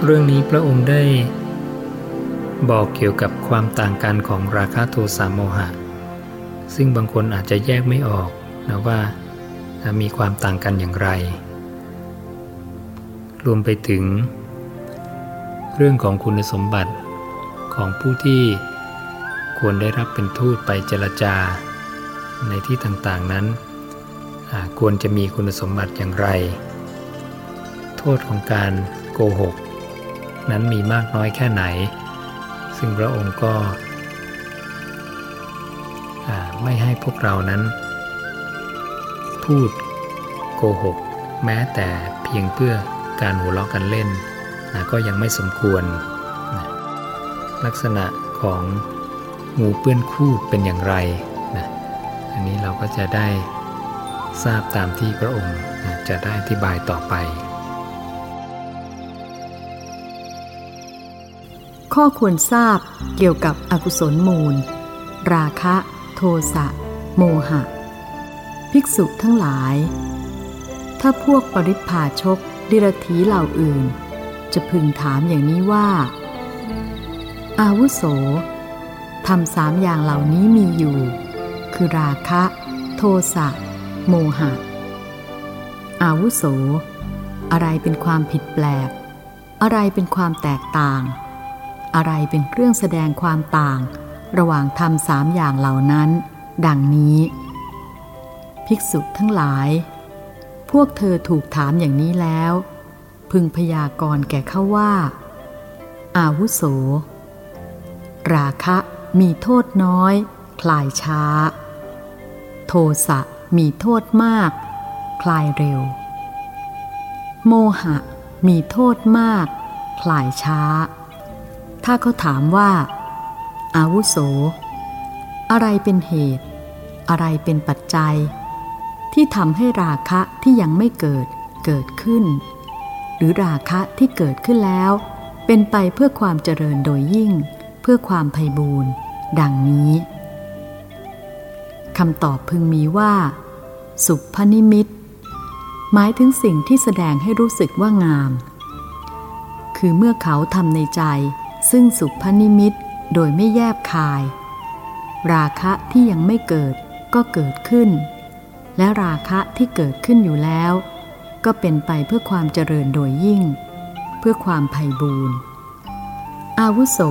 เรื่องนี้พระองค์ได้บอกเกี่ยวกับความต่างกันของราคะโทสะโมหะซึ่งบางคนอาจจะแยกไม่ออกนะว่ามีความต่างกันอย่างไรรวมไปถึงเรื่องของคุณสมบัติของผู้ที่ควรได้รับเป็นทูตไปเจรจาในที่ต่างๆนั้นควรจะมีคุณสมบัติอย่างไรโทษของการโกหกนั้นมีมากน้อยแค่ไหนซึ่งพระองค์ก็ไม่ให้พวกเรานั้นพูดโกหกแม้แต่เพียงเพื่อการหัวเราะกันเล่นก็ยังไม่สมควรลักษณะของงูเปื้อนคูดเป็นอย่างไรอันนี้เราก็จะได้ทราบตามที่พระองค์จะได้อธิบายต่อไปข้อควรทราบเกี่ยวกับอกุศลมูลราคะโทสะโมหะภิกษุทั้งหลายถ้าพวกปริพพาชกดิรถีเหล่าอื่นจะพึงถามอย่างนี้ว่าอาวุโสทำ3อย่างเหล่านี้มีอยู่คือราคะโทสะโมหะอาวุโสอะไรเป็นความผิดแปลกอะไรเป็นความแตกต่างอะไรเป็นเครื่องแสดงความต่างระหว่างธรรม3อย่างเหล่านั้นดังนี้ภิกษุทั้งหลายพวกเธอถูกถามอย่างนี้แล้วพึงพยากรณ์แก่เขาว่าอาวุโสราคะมีโทษน้อยคลายช้าโทสะมีโทษมากคลายเร็วโมหะมีโทษมากคลายช้าถ้าเขาถามว่าอาวุโสอะไรเป็นเหตุอะไรเป็นปัจจัยที่ทำให้ราคะที่ยังไม่เกิดขึ้นหรือราคะที่เกิดขึ้นแล้วเป็นไปเพื่อความเจริญโดยยิ่งเพื่อความไพบูลย์ดังนี้คำตอบพึงมีว่าสุภนิมิตหมายถึงสิ่งที่แสดงให้รู้สึกว่างามคือเมื่อเขาทำในใจซึ่งสุภนิมิตโดยไม่แยบคายราคะที่ยังไม่เกิดก็เกิดขึ้นและราคะที่เกิดขึ้นอยู่แล้วก็เป็นไปเพื่อความเจริญโดยยิ่งเพื่อความไพบูลย์อาวุโส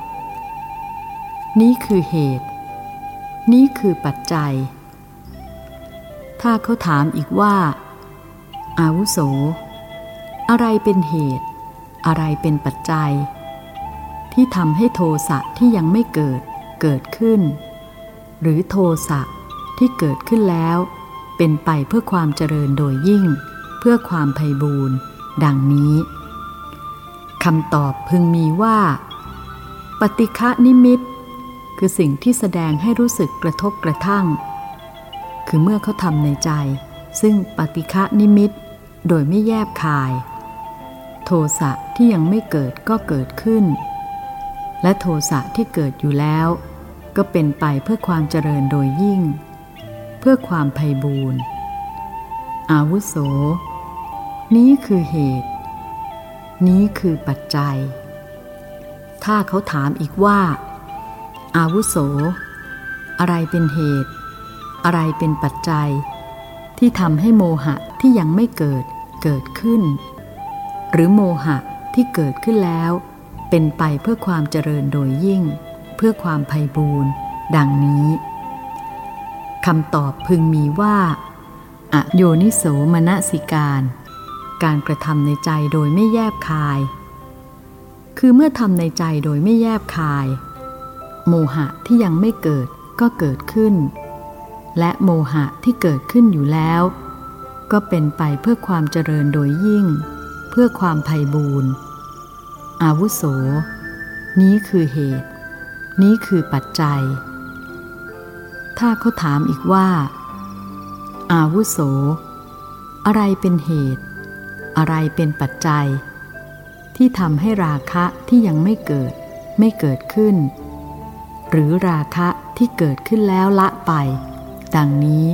นี้คือเหตุนี้คือปัจจัยถ้าเขาถามอีกว่าอาวุโสอะไรเป็นเหตุอะไรเป็นปัจจัยที่ทำให้โทสะที่ยังไม่เกิดขึ้นหรือโทสะที่เกิดขึ้นแล้วเป็นไปเพื่อความเจริญโดยยิ่งเพื่อความไพบูลย์ดังนี้คำตอบพึงมีว่าปฏิฆะนิมิตคือสิ่งที่แสดงให้รู้สึกกระทบกระทั่งคือเมื่อเขาทำในใจซึ่งปฏิฆะนิมิตโดยไม่แยบคายโทสะที่ยังไม่เกิดก็เกิดขึ้นและโทสะที่เกิดอยู่แล้วก็เป็นไปเพื่อความเจริญโดยยิ่งเพื่อความไพบูลย์อาวุโสนี้คือเหตุนี้คือปัจจัยถ้าเขาถามอีกว่าอาวุโสอะไรเป็นเหตุอะไรเป็นปัจจัยที่ทำให้โมหะที่ยังไม่เกิดขึ้นหรือโมหะที่เกิดขึ้นแล้วเป็นไปเพื่อความเจริญโดยยิ่งเพื่อความไพบูลย์ดังนี้คำตอบพึงมีว่าอโยนิโสมนสิการกระทำในใจโดยไม่แยบคายคือเมื่อทำในใจโดยไม่แยบคายโมหะที่ยังไม่เกิดก็เกิดขึ้นและโมหะที่เกิดขึ้นอยู่แล้วก็เป็นไปเพื่อความเจริญโดยยิ่งเพื่อความไพบูลย์อาวุโสนี้คือเหตุนี้คือปัจจัยถ้าเขาถามอีกว่าอาวุโสอะไรเป็นเหตุอะไรเป็นปัจจัยที่ทำให้ราคะที่ยังไม่เกิดขึ้นหรือราคะที่เกิดขึ้นแล้วละไปดังนี้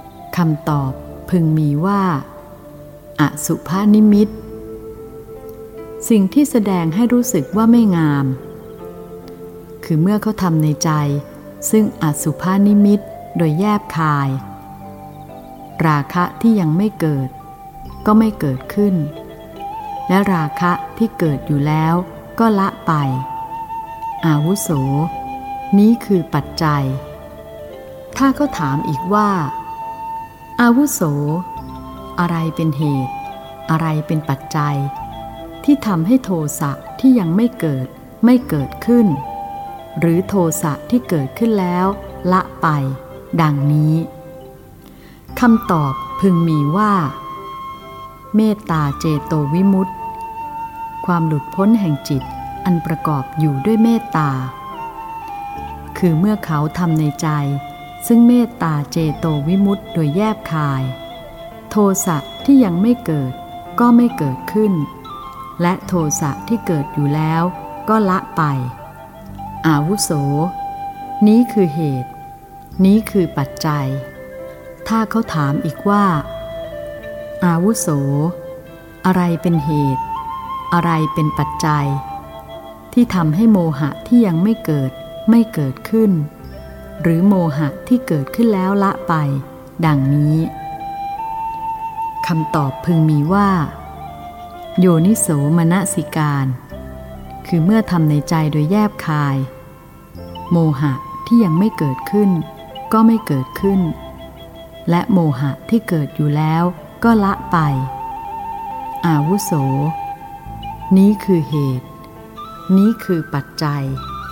คำตอบพึงมีว่าอสุภนิมิตสิ่งที่แสดงให้รู้สึกว่าไม่งามคือเมื่อเขาทำในใจซึ่งอสุภานิมิตโดยแยบคายราคะที่ยังไม่เกิดก็ไม่เกิดขึ้นและราคะที่เกิดอยู่แล้วก็ละไปอาวุโสนี้คือปัจจัยถ้าเขาถามอีกว่าอาวุโสอะไรเป็นเหตุอะไรเป็นปัจจัยที่ทำให้โทสะที่ยังไม่เกิดขึ้นหรือโทสะที่เกิดขึ้นแล้วละไปดังนี้คำตอบพึงมีว่าเมตตาเจโตวิมุตติความหลุดพ้นแห่งจิตอันประกอบอยู่ด้วยเมตตาคือเมื่อเขาทำในใจซึ่งเมตตาเจโตวิมุตติโดยแยบคายโทสะที่ยังไม่เกิดก็ไม่เกิดขึ้นและโทสะที่เกิดอยู่แล้วก็ละไปอาวุโสนี้คือเหตุนี้คือปัจจัยถ้าเขาถามอีกว่าอาวุโสอะไรเป็นเหตุอะไรเป็นปัจจัยที่ทำให้โมหะที่ยังไม่เกิดขึ้นหรือโมหะที่เกิดขึ้นแล้วละไปดังนี้คำตอบพึงมีว่าโยนิโสมนสิการคือเมื่อทำในใจโดยแยบคายโมหะที่ยังไม่เกิดขึ้นก็ไม่เกิดขึ้นและโมหะที่เกิดอยู่แล้วก็ละไปอาวุโสนี้คือเหตุนี้คือปัจจัย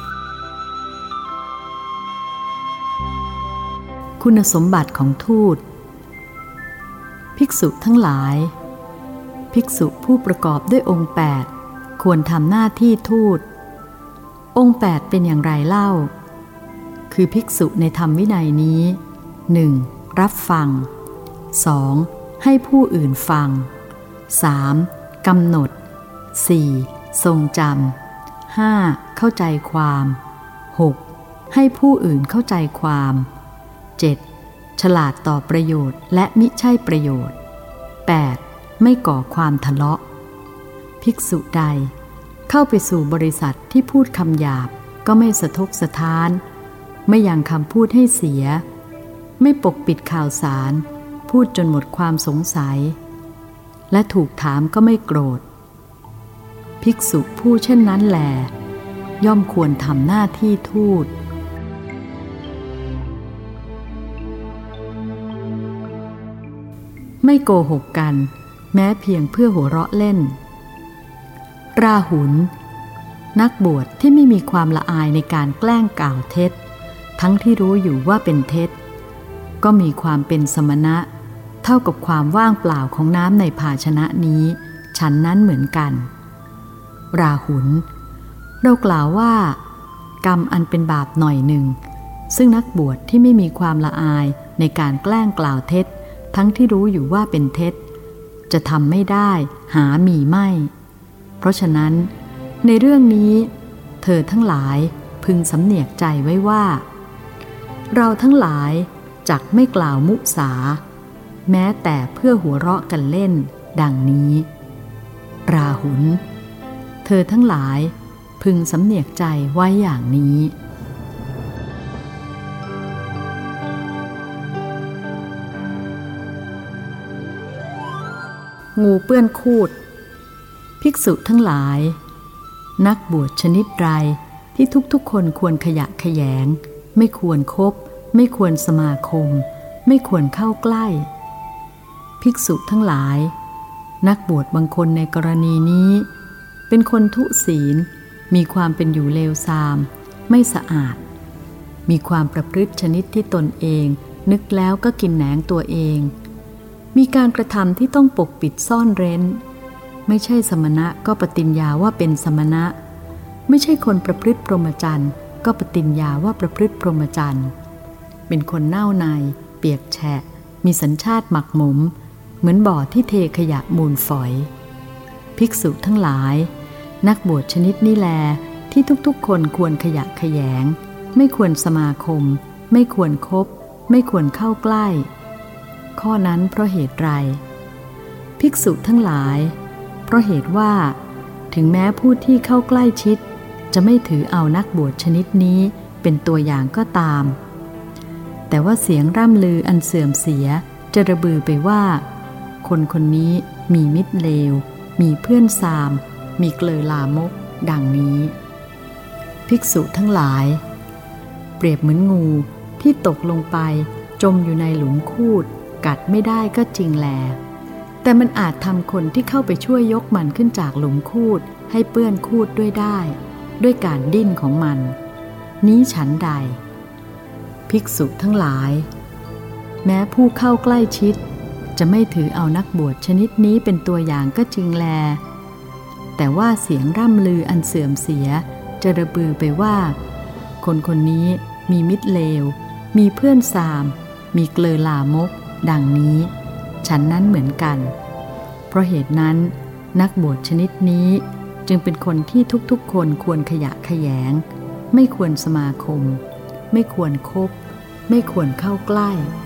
คุณสมบัติของทูตภิกษุทั้งหลายภิกษุผู้ประกอบด้วยองค์8ควรทำหน้าที่ทูตองค์8เป็นอย่างไรเล่าคือภิกษุในธรรมวินัยนี้ 1. รับฟัง 2. ให้ผู้อื่นฟัง 3. กำหนด 4. ทรงจำ 5. เข้าใจความ 6. ให้ผู้อื่นเข้าใจความ 7. ฉลาดต่อประโยชน์และมิใช่ประโยชน์ 8. ไม่ก่อความทะเลาะภิกษุใดเข้าไปสู่บริษัทที่พูดคำหยาบก็ไม่สะทกสะท้านไม่ยังคำพูดให้เสียไม่ปกปิดข่าวสารพูดจนหมดความสงสัยและถูกถามก็ไม่โกรธภิกษุผู้เช่นนั้นแลย่อมควรทำหน้าที่ทูตไม่โกหกกันแม้เพียงเพื่อหัวเราะเล่นราหุลนักบวชที่ไม่มีความละอายในการแกล้งกล่าวเท็จทั้งที่รู้อยู่ว่าเป็นเท็จก็มีความเป็นสมณะเท่ากับความว่างเปล่าของน้ำในภาชนะนี้ฉันนั้นเหมือนกันราหุลเรากล่าวว่ากรรมอันเป็นบาปหน่อยหนึ่งซึ่งนักบวชที่ไม่มีความละอายในการแกล้งกล่าวเท็จทั้งที่รู้อยู่ว่าเป็นเท็จจะทำไม่ได้หามีไม่เพราะฉะนั้นในเรื่องนี้เธอทั้งหลายพึงสำเนียกใจไว้ว่าเราทั้งหลายจักไม่กล่าวมุสาแม้แต่เพื่อหัวเราะกันเล่นดังนี้ราหุลเธอทั้งหลายพึงสำเนียกใจไว้อย่างนี้งูเปื้อนคูดภิกษุทั้งหลายนักบวชชนิดใดที่ทุกๆคนควรขยะแขยงไม่ควรคบไม่ควรสมาคมไม่ควรเข้าใกล้ภิกษุทั้งหลายนักบวชบางคนในกรณีนี้เป็นคนทุศีลมีความเป็นอยู่เลวทรามไม่สะอาดมีความประพฤติชนิดที่ตนเองนึกแล้วก็กินแหนงตัวเองมีการกระทำที่ต้องปกปิดซ่อนเร้นไม่ใช่สมณะก็ปฏิญญาว่าเป็นสมณะไม่ใช่คนประพฤติพรหมจรรย์ก็ปฏิญญาว่าประพฤติพรหมจรรย์เป็นคนเน่าในเปียกแฉะมีสัญชาติหมักหมมเหมือนบ่อที่เทขยะมูลฝอยภิกษุทั้งหลายนักบวชชนิดนี้แลที่ทุกๆคนควรขยะแขยงไม่ควรสมาคมไม่ควรคบไม่ควรเข้าใกล้ข้อนั้นเพราะเหตุไรภิกษุทั้งหลายเพราะเหตุว่าเทถึงแม้ผู้ที่เข้าใกล้ชิดจะไม่ถือเอานักบวชชนิดนี้เป็นตัวอย่างก็ตามแต่ว่าเสียงร่ำลืออันเสื่อมเสียจะระบือไปว่าคนคนนี้มีมิตรเลวมีเพื่อนซามมีเกลอลามกดังนี้ภิกษุทั้งหลายเปรียบเหมือนงูที่ตกลงไปจมอยู่ในหลุมคูดกัดไม่ได้ก็จริงแลแต่มันอาจทำคนที่เข้าไปช่วยยกมันขึ้นจากหลุมคูดให้เปื้อนคูดด้วยได้ด้วยการดิ้นของมันนี้ฉันใดภิกษุทั้งหลายแม้ผู้เข้าใกล้ชิดจะไม่ถือเอานักบวชชนิดนี้เป็นตัวอย่างก็จริงแลแต่ว่าเสียงร่ำลืออันเสื่อมเสียจะระบือไปว่าคนคนนี้มีมิตรเลวมีเพื่อนซามมีเกลอลามกดังนี้ฉันนั้นเหมือนกันเพราะเหตุนั้นนักบวชชนิดนี้จึงเป็นคนที่ทุกๆคนควรขยะแขยงไม่ควรสมาคมไม่ควรคบไม่ควรเข้าใกล้